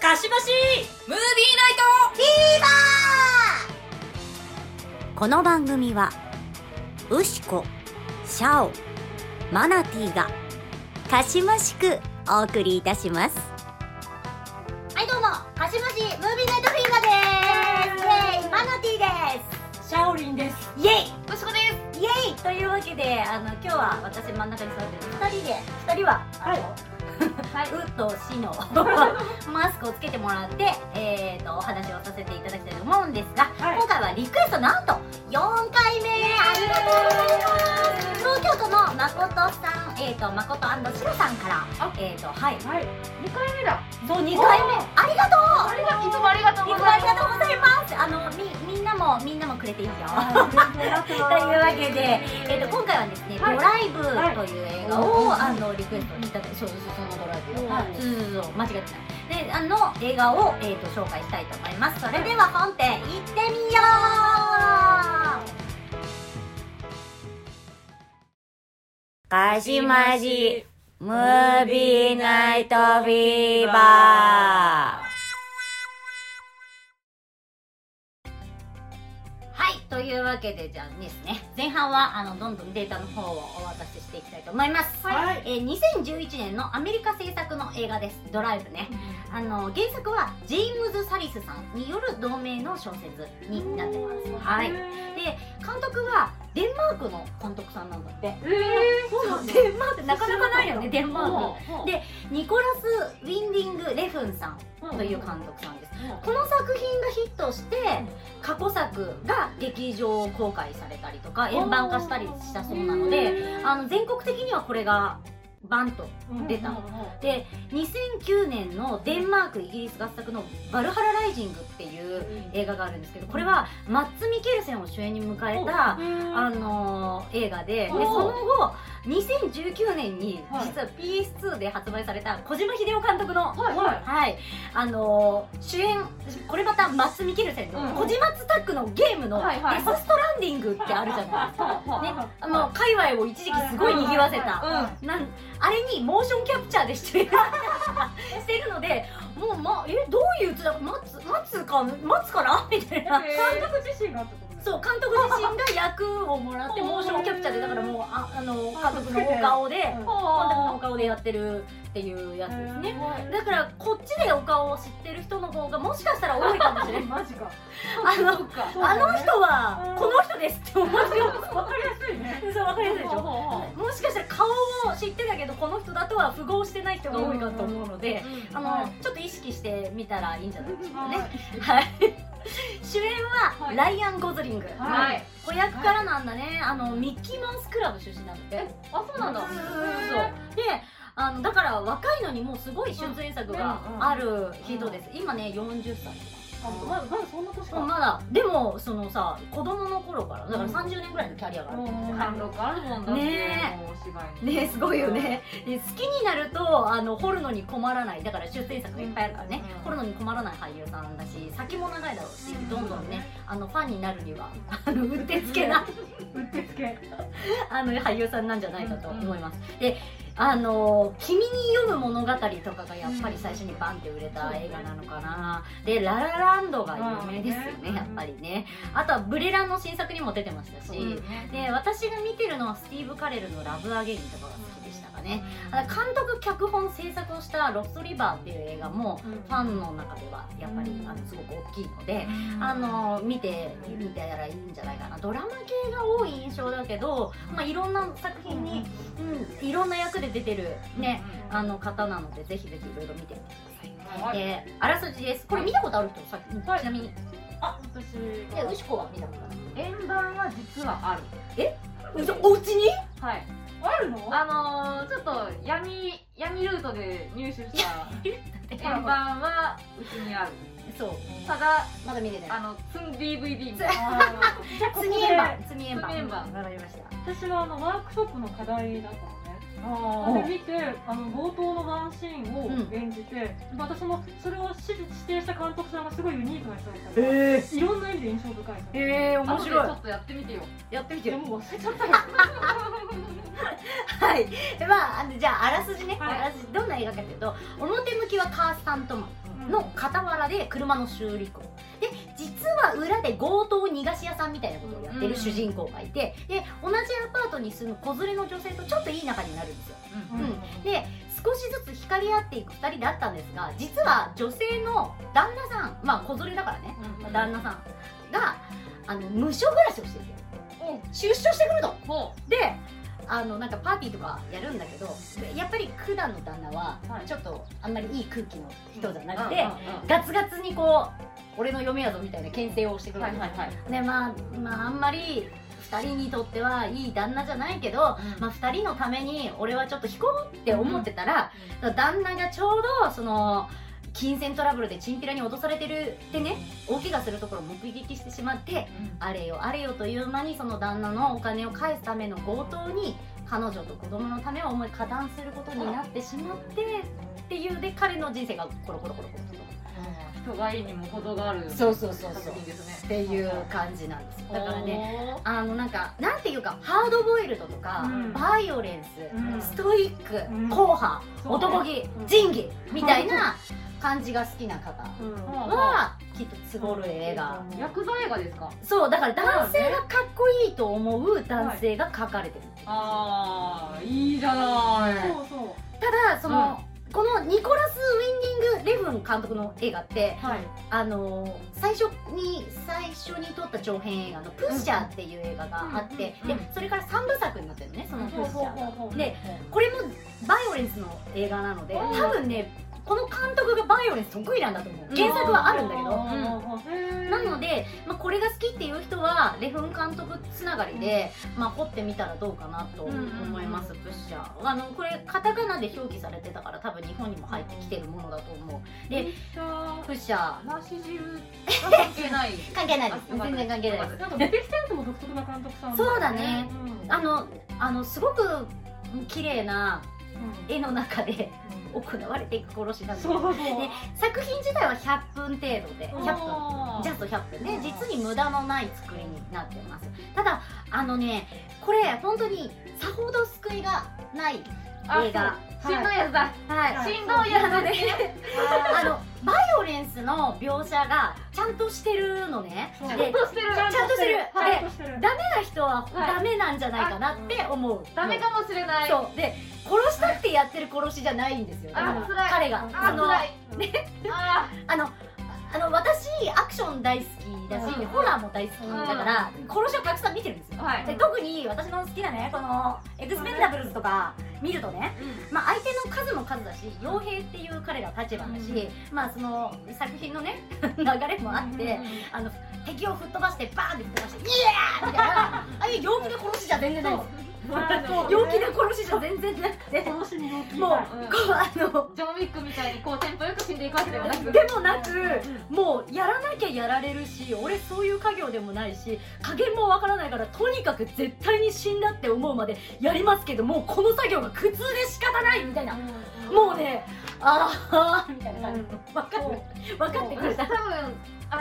かしばしムービーナイトフィーバー。この番組はウシコ、シャオ、マナティーがかしましくお送りいたします。 はいどうも、かしましムービーナイトフィーバーです。イエーイ、マナティーです。 シャオリンです。 イエイ、 ウシコです。 イエイというわけで、今日は私真ん中に座ってる2人はウとシのマスクをつけてもらって、お話をさせていただきたいと思うんですが、今回はリクエストなんと4回目、ありがとうございます。東京都のまことさん、まこと&しろさんから、2回目だ。そう、2回目、ありがとう。 いつもありがとうございます。 いつもありがとうございます。みんなもくれていいよ。というわけで、今回はですね、ドライブという映画をリクエストいただいて、そのドライブを、そう間違ってない。で、映画を紹介したいと思います。それでは本編行ってみよう。かしましムービーナイトフィーバー。というわけで、じゃあですね、前半はどんどんデータの方をお渡ししていきたいと思います。2011年のアメリカ製作の映画です。ドライブね。原作はジェームズ・サリスさんによる同名の小説になってます。はい。で、監督はデンマークの監督さんなんだって。そうなんだ。デンマークなかなかないよね、デンマーク。で、ニコラス・ウィンディング・レフンさんという監督さんです。この作品がヒットして過去作が劇場公開されたりとか円盤化したりしたそうなので、全国的にはこれがバンと出た。で、2009年のデンマークイギリス合作の「バルハラライジング」っていう映画があるんですけど、これはマッツ・ミケルセンを主演に迎えた映画で、その後2019年に実は PS2 で発売された小島秀夫監督の主演、これまたマッツ・ミケルセンの小島ツタックのゲームの「デス・ストランディング」ってあるじゃないですかね。界隈を一時期すごい賑わせたあれにモーションキャプチャーで出演してるので、もうどういう待つかなみたいな。監督自身がってこと？そう、監督自身が役をもらってモーションキャプチャーで、だからもう監督のお顔でやってるっていうやつですね。だからこっちでお顔を知ってる人の方がもしかしたら多いかもしれない。マジか。あの人はこの人ですって思うよ。わかりやすいね。そう、わかりやすいでしょ。もしかしたら顔を知ってたけどこの人だとは符合してない人が多いかと思うので、ちょっと意識してみたらいいんじゃないでしょうかね。はい。主演はライアン・ゴズリング。子役からなんだね。ミッキーマウスクラブ出身なんで。あ、そうなんだ。そうで、だから若いのにもうすごい出演作がある人です。今ね40歳。まだそんな年か。まだでもそのさ、子供の頃からだから30年ぐらいのキャリアがある。貫禄あるもんだって。ね、すごいよね。好きになると掘るのに困らない。だから出演作がいっぱいあるからね、掘るのに困らない俳優さんだし、先も長いだろうし、どんどんねファンになるにはうってつけな俳優さんなんじゃないかと思います。で、君に読む物語とかがやっぱり最初にバンって売れた映画なのかな。で、ララランドが有名ですよね、やっぱりね。あとはブレランの新作にも出てましたし、で、私が見てるのはスティーブ・カレルのラブ・アゲインとかが好きでしたかね。監督脚本制作をしたロスト・リバーっていう映画もファンの中ではやっぱりすごく大きいので、見てやらいいんじゃないかな。ドラマ系が多い印象だけど、いろんな作品にいろんな役で出てるね方なので、ぜひぜひいろいろ見てみてください。あらすじです。これ見たことある人？さっきちなみに。私ウシコは見たことある？ 円盤は実はある。 お家に？ はい。あるの？ちょっと闇ルートで入手した円盤はうちにある。そう。ただまだ見れない。 積ん DVD みたいな。積み円盤。わかりました。 私はワークショップの課題だったのね。で見て冒頭のワンシーンを演じて、私もそれを指定した監督さんがすごいユニークな人だったから、いろんな意味で印象深い。 面白い。ちょっとやってみてよ。 やってみてよ。もう忘れちゃったよ。 はい。じゃああらすじね。どんな映画かというと、表向きはカースタントマンの傍らで車の修理工で、実は裏で強盗逃がし屋さんみたいなことをやってる主人公がいて、で同じアパートに住む子連れの女性とちょっといい仲になるんですよ。で少しずつ惹かれ合っていく2人だったんですが、実は女性の旦那さん、まあ子連れだからね、旦那さんが無所暮らしをしてて、出所してくると。でなんかパーティーとかやるんだけど、やっぱり普段の旦那はちょっとあんまりいい空気の人じゃなくて、ガツガツにこう俺の嫁やぞみたいな牽制をしてくるんです。でまああんまり2人にとってはいい旦那じゃないけど、まあ、2人のために俺はちょっと引こうって思ってたら、旦那がちょうどその金銭トラブルでチンピラに脅されてるってね、大怪我するところを目撃してしまって、あれよあれよという間にその旦那のお金を返すための強盗に彼女と子供のためを思い加担することになってしまってっていう、で彼の人生がコロコロコロコロと。 人がいいにも程がある。 そうっていう感じなんです。だからね、なんかなんていうかハードボイルドとか、バイオレンス、ストイック、硬派、男気、仁義みたいな感じが好きな方はきっとつぼる映画。 ヤクザ映画ですか？ そうだから男性がかっこいいと思う男性が描かれてる。 ああいいじゃない。 ただそのこのニコラス・ウィンディング・レフン監督の映画って、最初に撮った長編映画の「プッシャー」っていう映画があって、でそれから3部作になってるのね、その「プッシャー」でこれもバイオレンスの映画なので、多分ねこの監督がバイオレンス得意なんだと思う。原作はあるんだけど、なので、これが好きっていう人はレフン監督つながりで、掘ってみたらどうかなと思います。プッシャーこれカタカナで表記されてたから多分日本にも入ってきてるものだと思う。でプッシャーナシ汁が関係ない関係ないです。全然関係ないです。 なんか出てきたやつも独特な監督さん。 そうだね。すごく綺麗な絵の中で行われていく殺しなんです。で作品自体は100分程度で、100分ジャスト100分で実に無駄のない作りになってます。ただこれ本当にさほど救いがない映画。 しんどいやつだ。しんどいやつでバイオレンスの描写がちゃんとしてるのね。 ちゃんとしてる。 ダメな人はダメなんじゃないかなって思う。 ダメかもしれない。 そうで殺したってやってる殺しじゃないんですよ。彼が私アクション大好きだし、ホラーも大好きだから殺しをたくさん見てるんですよ。で特に私の好きなねこのエクスペンダブルズとか見るとね、相手の数も数だし、傭兵っていう彼ら立場だし、その作品のね流れもあって敵を吹っ飛ばしてバーンって吹っ飛ばしてイエーみたいな、ああいう陽気な殺しじゃ全然ないです。陽気な殺しじゃ全然なくて、もうジョン・ウウィックみたいにこうテンポよく死んでいくわけではなく、 もうやらなきゃやられるし、俺そういう家業でもないし加減もわからないから、とにかく絶対に死んだって思うまでやりますけど、もうこの作業が苦痛で仕方ないみたいな、もうねみたいな感じ。分かってくれた。 多分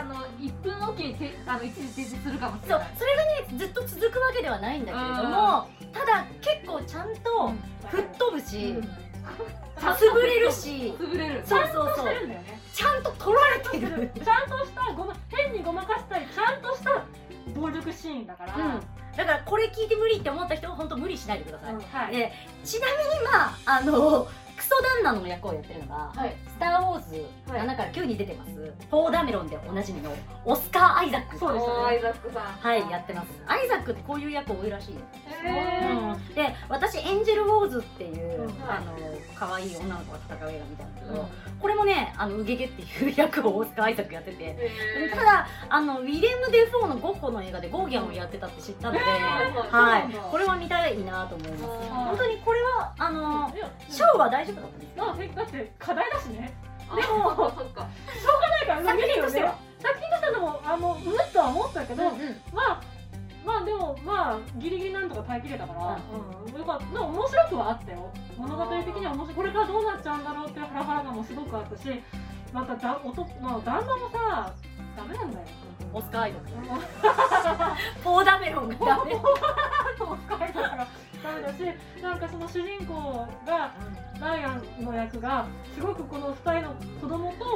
1分おきに一時停止するかもしれない。 それがねずっと続くわけではないんだけれども、ただ結構ちゃんと吹っ飛ぶし、潰れるし、そうちゃんと取られてる。 ちゃんとした変にごまかしたり、ちゃんとした暴力シーンだから、 だからこれ聞いて無理って思った人は本当無理しないでください。でちなみにクソ旦那の役をやってるのが、スター・ウォーズ7から9に出てます、ポー・ダメロンでおなじみのオスカー・アイザック。 そうですね、アイザックさん。 はい、やってます。アイザックってこういう役多いらしい。で、私エンジェル・ウォーズっていう可愛い女の子が戦う映画見たんだけど、これもね、ウゲゲっていう役をオスカー・アイザックやってて、ただウィレム・デフォーのゴッホの映画でゴーギャンをやってたって知ったので、これは見たいなと思います。本当にこれはショーは大丈夫だったんですか？ だって課題だしね。 でもしょうがないから作品としてはでもうっとは思ったけど、でもギリギリなんとか耐えきれたから、面白くはあったよ。物語的には面白い。これからどうなっちゃうんだろうっていうハラハラ感もすごくあったし、また旦那もさダメなんだよ。 オスカー・アイザックポー・ダメロンがダメ。 オスカー・アイザックがダメだし、なんかその主人公がライアンの役がすごくこの2人の子供と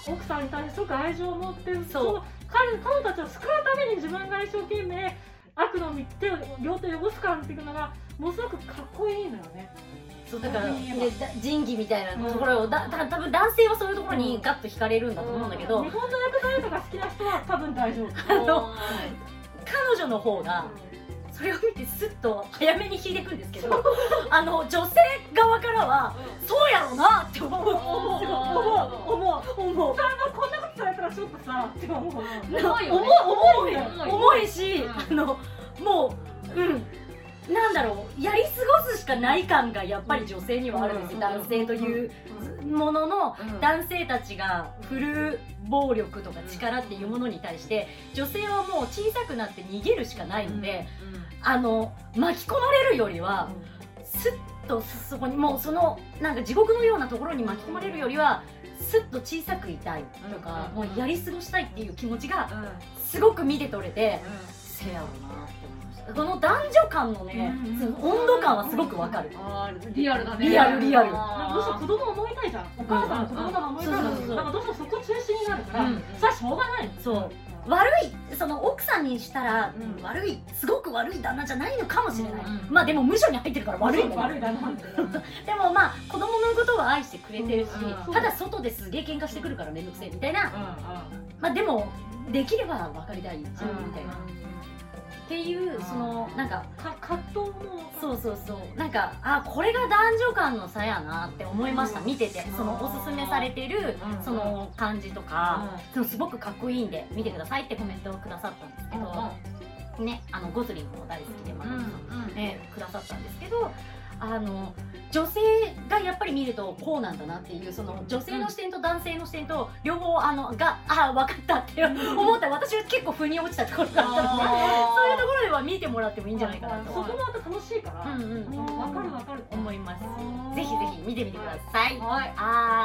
奥さんに対してすごく愛情を持って彼女たちを救うために自分が一生懸命悪の両手を汚すからっていうのがものすごくかっこいいのよね。 そうだから仁義みたいなところを多分男性はそういうところにガッと惹かれるんだと思うんだけど、 日本の役者とか好きな人は多分大丈夫。 彼女の方がそれを見てスッと早めに引いていくんですけど女性側からはそうやろうなって思う。こんなことされたらちょっとさって思う。重いしもうなんだろう、やり過ごすしかない感がやっぱり女性にはあるんですよ。男性というものの男性たちが振る暴力とか力っていうものに対して女性はもう小さくなって逃げるしかないので、巻き込まれるよりはスッとそこにもうなんか地獄のようなところに巻き込まれるよりはスッと小さくいたいとか、もうやり過ごしたいっていう気持ちがすごく見て取れて、せやろなって思いました。この男女間のね、温度感はすごくわかる。 リアルだね。 リアル。 どうしても子供を思いたいじゃん。お母さんの子供が思いたいから、なんかどうしてもそこ中心になるから、それはしょうがないの。そう。悪い奥さんにしたらすごく悪い旦那じゃないのかもしれない。まあでも無所に入ってるから悪いんだよ。でもまあ子供のことは愛してくれてるし、ただ外ですげえ喧嘩してくるからめんどくせえみたいな。まあでもできれば分かりたいじゃんみたいな。っていうなんか葛藤もそうなんかこれが男女間の差やなって思いました。見てておすすめされてるその感じとかすごくかっこいいんで見てくださいってコメントをくださったんですけどね、ゴズリンも大好きでくださったんですけど、女性がやっぱり見るとこうなんだなっていう女性の視点と男性の視点と両方分かったって思った私は結構腑に落ちたところがあったのでそういうところでは見てもらってもいいんじゃないかなと。 そこもまた楽しいから分かる思います。ぜひぜひ見てみてください。 はい。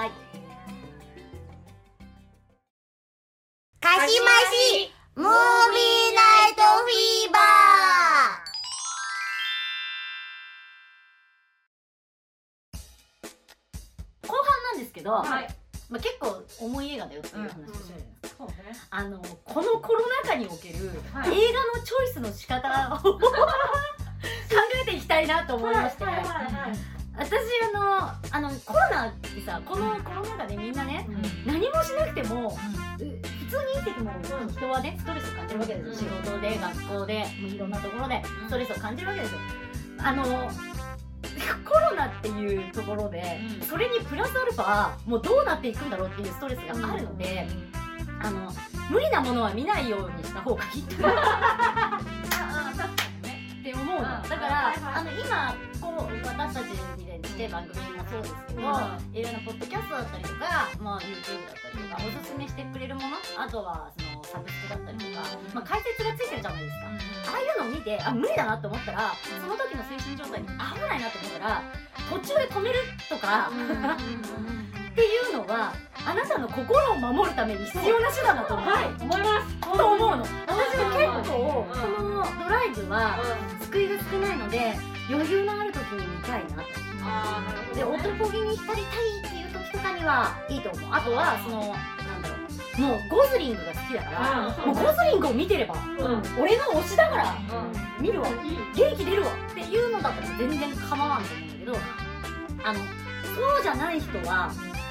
かしましムービーナイトフィーバー。 後半なんですけど、結構重い映画だよっていう話をしてるじゃないですか。このコロナ禍における映画のチョイスの仕方を考えていきたいなと思いまして、私コロナってさ、このコロナ禍でみんなね、何もしなくても普通に生きてても人はねストレスを感じるわけですよ。仕事で学校でいろんなところでストレスを感じるわけですよ。コロナっていうところで、それにプラスアルファもうどうなっていくんだろうっていうストレスがあるので、無理なものは見ないようにした方がいいって思うの。だから今私たちみたいにして番組もそうですけど、いろんなポッドキャストだったりとか、YouTube だったりとかおすすめしてくれるもの、あとはサブスクだったりとか、解説がついてるじゃないですか。ああいうのを見て無理だなと思ったら、その時の精神状態に合わないなと思ったら途中で止めるとかっていうのはあなたの心を守るために必要な手段だと思うの。私は結構このドライブは救いが少ないので余裕のある時に見たいなと。で男気に浸りたいっていう時とかにはいいと思う。あとはもうゴズリングが好きだから、もうゴズリングを見てれば、俺の推しだから見るわ、元気出るわっていうのだったら全然構わんと思うんだけど、そうじゃない人は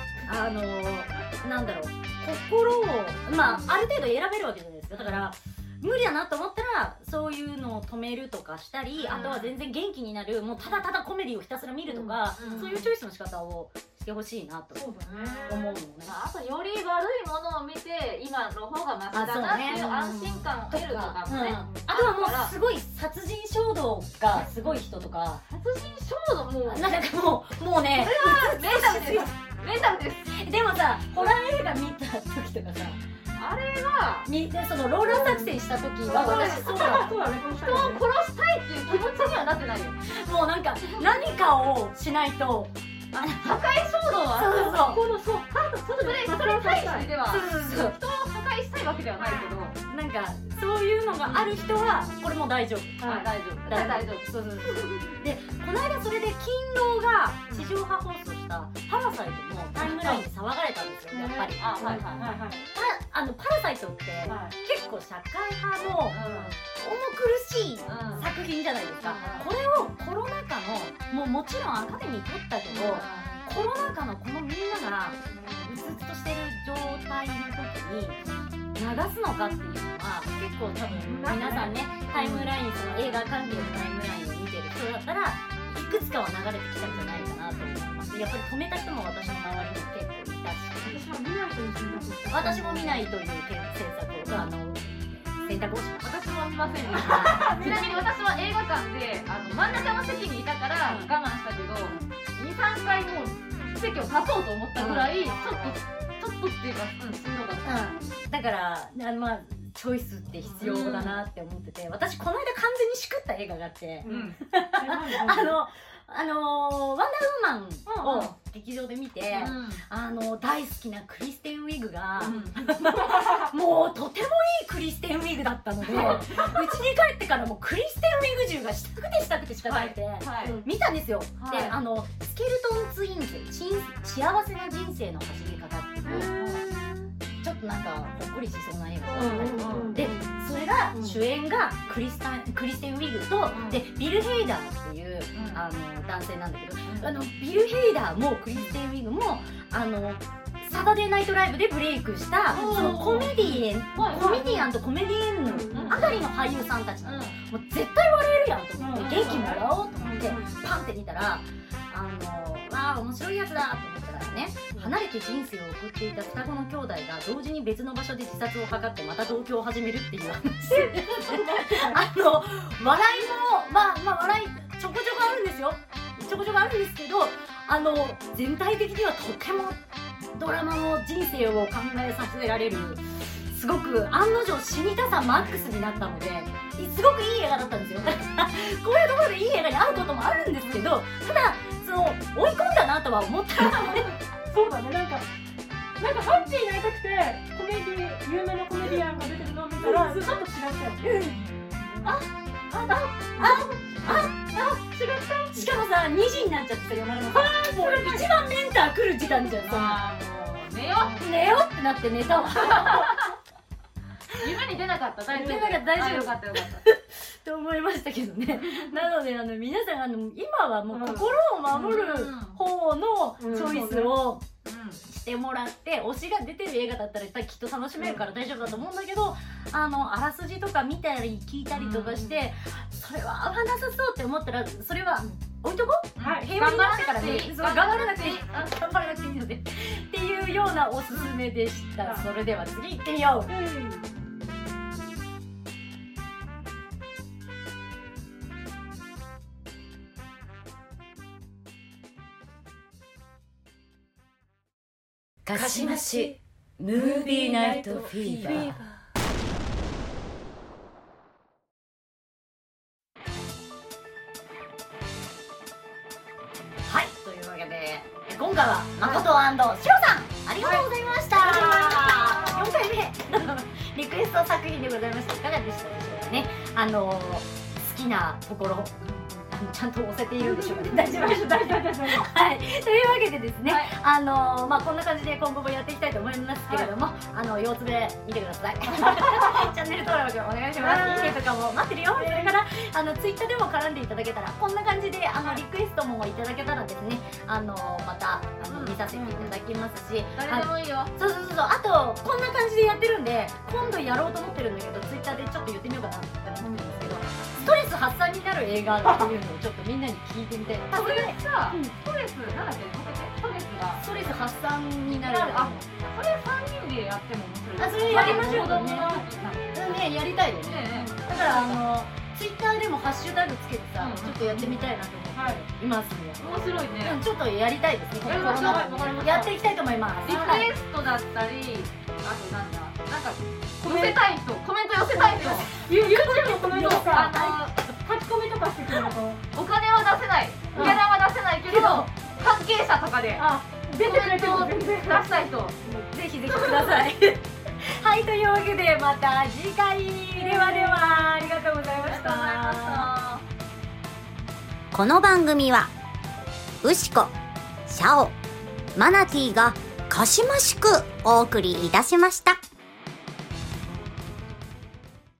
心をある程度選べるわけじゃないですか。だから無理だなと思ったらそういうのを止めるとかしたり、あとは全然元気になる、もうただただコメディをひたすら見るとか、そういうチョイスの仕方をしてほしいなと思うのね。 あとより悪いものを見て今の方がマシだなっていう安心感を得るとかもね。 あとはもうすごい殺人衝動がすごい人とか、 殺人衝動もうね、 それはメンタルです。 でもさ、ホラー映画見た時とかさ、 あれはローラー作戦した時は私そうだね、 人を殺したいっていう気持ちにはなってないよ。 もう何かをしないと破壊衝動はそれに対してでは人を破壊したいわけではないけど、 そういうのがある人はこれも大丈夫。 大丈夫。 でこの間それで勤労が地上波放送したパラサイトもタイムラインで騒がれたんですよ。やっぱかり、 はいはいはいパラサイトって結構社会派の重苦しい作品じゃないですか。これをコロナ禍のもちろんアカデミー取ったけど、コロナ禍のこのみんながうつうつとしてる状態の時に流すのかっていうのは結構多分皆さんね、タイムライン、その映画関係のタイムラインを見てる人だったらいくつかは流れてきたんじゃないかなと思います。やっぱり止めた人も私の周りに結構いたし、私も見ないという選択を選択をしました。 私も見ませんでした。ちなみに私は映画館で真ん中の席にいたから我慢したけど、2、3回もう席を立とうと思ったぐらい、ちょっとっていうか、しんどかった。 だからまあチョイスって必要だなって思ってて、私この間完全にしくった映画があって、ワンダーウーマンを劇場で見て、大好きなクリステン・ウィグが、もうとてもいいクリステン・ウィグだったので、うちに帰ってからもうクリステン・ウィグ中がしたくて仕方なくて、見たんですよ。で、スケルトン・ツインズ幸せな人生の走り方っていうちょっとなんかほっこりしそうな映画だったで、それが主演がクリステン・ウィグと、でビル・ヘイダーっていう男性なんだけど、ビル・ヘイダーもクリステン・ウィグもサタデーナイトライブでブレイクしたそのコメディアンとコメディエンヌあたりの俳優さんたちなの。もう絶対笑えるやんと思って元気もらおうと思ってパンって見たら、わあ面白いやつだと思ったらね、離れて人生を送っていた双子の兄弟が同時に別の場所で自殺を図ってまた同居を始めるっていう話笑いも笑いちょこちょこあるんですよ。ちょこちょこあるんですけど、全体的にはとてもドラマの人生を考えさせられる、すごく案の定死にたさマックスになったので、すごくいい映画だったんですよ。こういうところでいい映画に合うこともあるんですけど、ただ追い込んだなとは思ったそうだね、なんかハッピーになりたくて有名なコメディアンが出てるのを見たらちょっと違ったよね。違った。 しかもさ、2時になっちゃってさ、夜中のさ、もう一番メンター来る時間じゃん。 もう寝よってなって寝たわ。 夢に出なかった。大丈夫。 よかった。と思いましたけどね。なので皆さん今はもう心を守る方のチョイスをしてもらって、推しが出てる映画だったらきっと楽しめるから大丈夫だと思うんだけど、あらすじとか見たり聞いたりとかして、それは合わなさそうって思ったらそれは置いとこう。平和になってからね、頑張らなくていいのでっていうようなおすすめでした。それでは次行ってみよう。 かしましムービーナイトフィーバー。 はい、というわけで今回は誠&シロさんありがとうございました。4回目リクエスト作品でございました。いかがでしたでしょうかね。好きなところちゃんと押せているでしょうかね。大丈夫です。はい、というわけでですね、こんな感じで今後もやっていきたいと思いますけれども、腰つべ見てください。チャンネル登録お願いします。いいねとかも待ってるよ。それからツイッターでも絡んでいただけたら、こんな感じでリクエストもいただけたらですね、また見させていただきますし、 誰でもいいよ。 そう、あとこんな感じでやってるんで、今度やろうと思ってるんだけど、ツイッターでちょっと言ってみようかなって思ってるんですけど、ストレス発散になる映画っていうのをちょっとみんなに聞いてみたい。 それさ、ストレスなんだっけ、 ストレス発散になる。 それ3人でやっても面白い。 それやりましょうかね。 やりたいよね。だからツイッターでもハッシュタグつけてさ、ちょっとやってみたいなと思っていますね。 面白いね。 ちょっとやりたいですね。やっていきたいと思います。 リクエストだったり、あとなんか寄せたい人、コメント寄せたい人、 YouTube のコメントとか書き込みとかしてくれると、 お金は出せない、ギャラは出せないけど関係者とかで出てくれても全然出したい人、 ぜひください。はい、というわけでまた次回。ではありがとうございました。 この番組はウシコ、シャオ、マナティーがかしましくお送りいたしました。